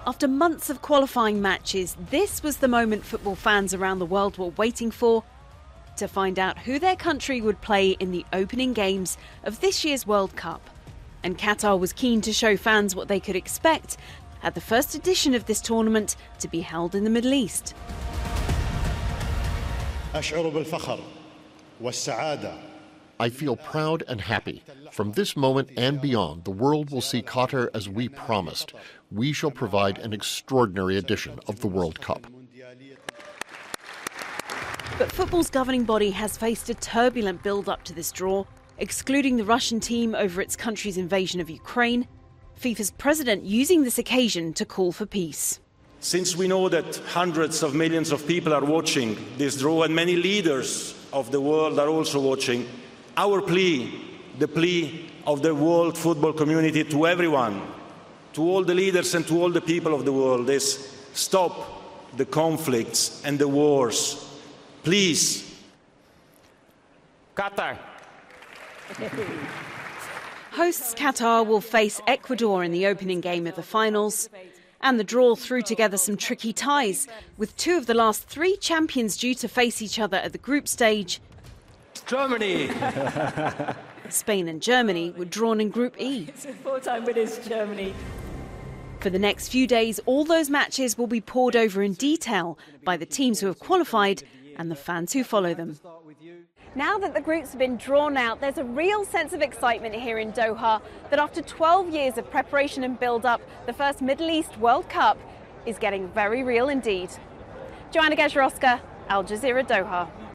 After months of qualifying matches, this was the moment football fans around the world were waiting for, to find out who their country would play in the opening games of this year's World Cup. And Qatar was keen to show fans what they could expect at the first edition of this tournament to be held in the Middle East. I feel proud and happy. From this moment and beyond, the world will see Qatar as we promised. We shall provide an extraordinary edition of the World Cup. But football's governing body has faced a turbulent build-up to this draw, excluding the Russian team over its country's invasion of Ukraine, FIFA's president using this occasion to call for peace. Since we know that hundreds of millions of people are watching this draw and many leaders of the world are also watching, our plea, the plea of the world football community to everyone, to all the leaders and to all the people of the world is stop the conflicts and the wars. Please. Qatar. Hosts Qatar will face Ecuador in the opening game of the finals. And the draw threw together some tricky ties, with two of the last three champions due to face each other at the group stage. Germany! Spain and Germany were drawn in Group E. It's a four-time winners, Germany. For the next few days, all those matches will be pored over in detail by the teams who have qualified and the fans who follow them. Now that the groups have been drawn out, there's a real sense of excitement here in Doha that after 12 years of preparation and build-up, the first Middle East World Cup is getting very real indeed. Joanna Gajarowska, Al Jazeera, Doha.